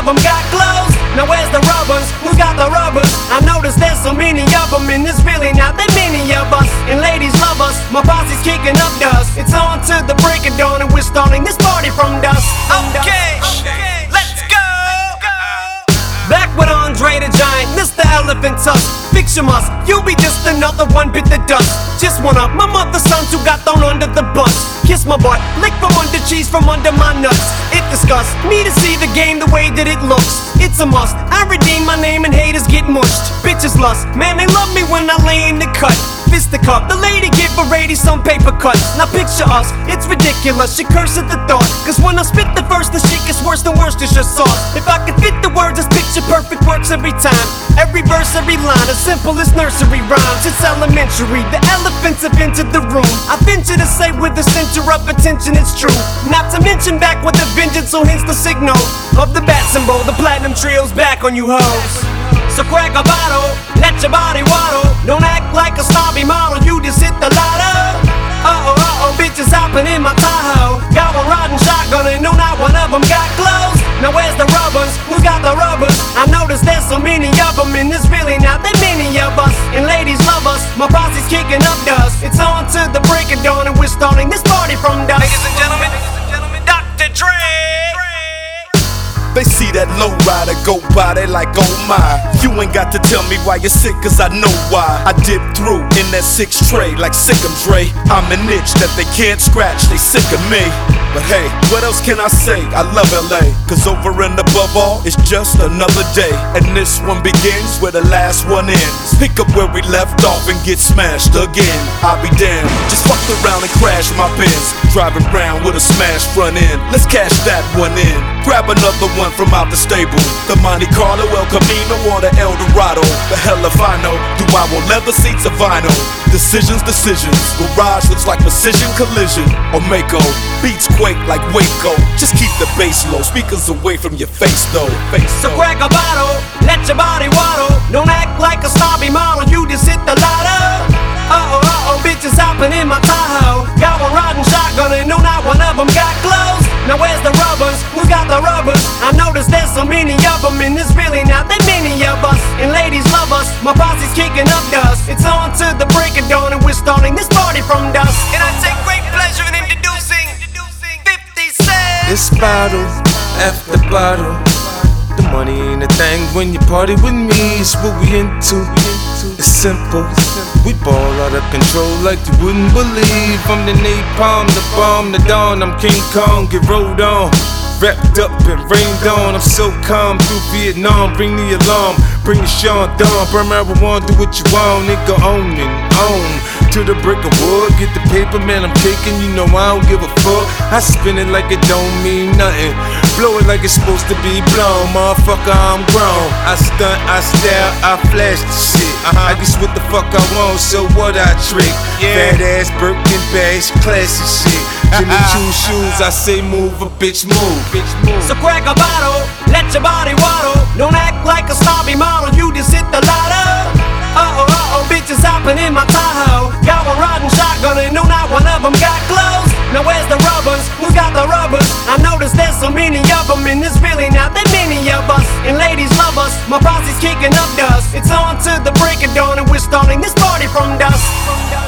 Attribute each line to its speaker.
Speaker 1: of them got clothes. Now where's the rubbers? Who got the rubbers? I noticed there's so many of them, and there's really not that many of us. And ladies love us, my posse's kicking up dust. It's on to the break of dawn, and we're starting this party from dusk. Okay, let's go. Back with Andre the Giant, Mr. Elephant Tusk. Fix your must, you'll be just another one bit the dust. Just one of my mother's sons who got thrown under the bus. Kiss my butt, lick from under cheese from under my nuts. It disgusts me to see the game the way that it looks. It's a must, I redeem my name and haters get mushed. Bitches lust, man they love me when I lay in the cut. Fisticuff, the lady give a lady some paper cuts. Now picture us, it's ridiculous, she curse at the thought. Cause when I spit the verse, the shit gets worse than worse, it's just sauce. If I could fit the words, this picture perfect works every time. Every verse, every line, as simple as nursery rhymes. It's elementary, the elephants have entered the room. I venture to say with a center of attention it's true. Not to mention back with a vengeance, so hence the signal of the bat symbol. The platinum trio's back on you hoes. So crack a bottle, let your body waddle. Don't act like a snobby model, you just hit the lotto. Uh-oh, bitches hopping in my Tahoe. Got one riding shotgun and no, not one of them got clothes. Now where's the rubbers? Who got the rubbers? I noticed there's so many of them, and there's really not that many of us. And ladies love us, my posse's kicking up dust. It's on to the break of dawn, and we're starting this party from dusk. Ladies and gentlemen, Dr. Dre.
Speaker 2: They see that low rider go by, they like, oh my. You ain't got to tell me why you're sick, cause I know why. I dip through in that 6 tray like Sick'em Dre. I'm an itch that they can't scratch, they sick of me. But hey, what else can I say? I love LA, cause over and above all, it's just another day. And this one begins where the last one ends. Pick up where we left off and get smashed again. I'll be damned, just fucked around and crashed my Benz. Driving around with a smashed front end. Let's cash that one in. Grab another one from out the stable. The Monte Carlo, El Camino, or the El Dorado. The hell if I know. Do I want leather seats or vinyl? Decisions. Garage looks like precision collision or Mako. Beats quake like Waco. Just keep the bass low. Speakers away from your face though.
Speaker 1: So crack a bottle, let your body waddle. Don't act like a snobby model, you just hit the lotto. Uh-oh, bitches hopping in my Tahoe. Got one riding shotgun and no, not one of them got clothes. Now where's the rubbers? Who got the rubbers? I noticed there's so many of them, and there's really not that many of us. And ladies love us, my posse's kicking up dust. It's on to the break of dawn, and we're starting this party from dusk. And I take great pleasure in introducing 50 Cent.
Speaker 3: It's bottle after bottle. The money ain't a thing when you party with me. It's what we into. It's simple. We ball out of control like you wouldn't believe. I'm the napalm, the bomb, the dawn. I'm King Kong, get rolled on. Wrapped up and rained on. I'm so calm through Vietnam. Bring the alarm, bring the Sean Dawn. Burn marijuana, do what you want. Nigga on and on. To the brick of wood, get the paper, man, I'm taking. You know I don't give a fuck. I spin it like it don't mean nothing. Blow it like it's supposed to be blown. Motherfucker, I'm grown. I stunt, I style, I flash the shit. I guess what the fuck I want, so what I trick. Fat ass Birkin bags, classy shit. Jimmy Choo shoes, I say move, a bitch move.
Speaker 1: So crack a bottle, let your body waddle. Don't act like a snobby model, you just hit the lotto. Uh-oh, bitches hopping in my Tahoe. Got one riding shotgun and no, not one of them got clothes. Now where's the rubbers? Who got the rubbers? I noticed there's so many of them, and there's really not that many of us. And ladies love us, my posse's kicking up dust. It's on to the break of dawn, and we're starting this party from dusk.